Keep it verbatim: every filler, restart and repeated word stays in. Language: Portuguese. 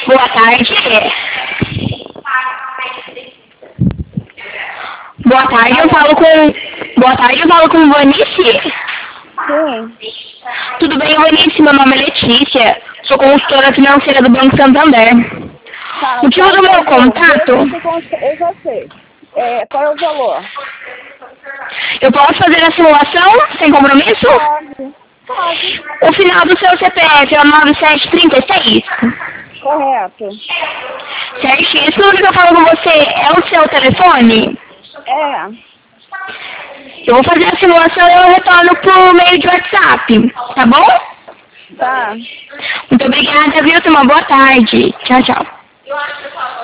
Boa tarde. Boa tarde, eu falo com... Boa tarde, eu falo com Vanice. Sim. Tudo bem, Vanice? Meu nome é Letícia. Sou consultora financeira do Banco Santander. Tá, O motivo tá, do meu eu, contato... eu já sei. É, qual é o valor? Eu posso fazer a simulação sem compromisso? Pode. Pode. O final do seu C P F é o nove sete três seis. Correto. Certinho. Isso tudo que eu falo com você é o seu telefone? É. Eu vou fazer a simulação e eu retorno por meio de WhatsApp, tá bom? Tá. Muito obrigada, viu? Tenha uma boa tarde. Tchau, tchau.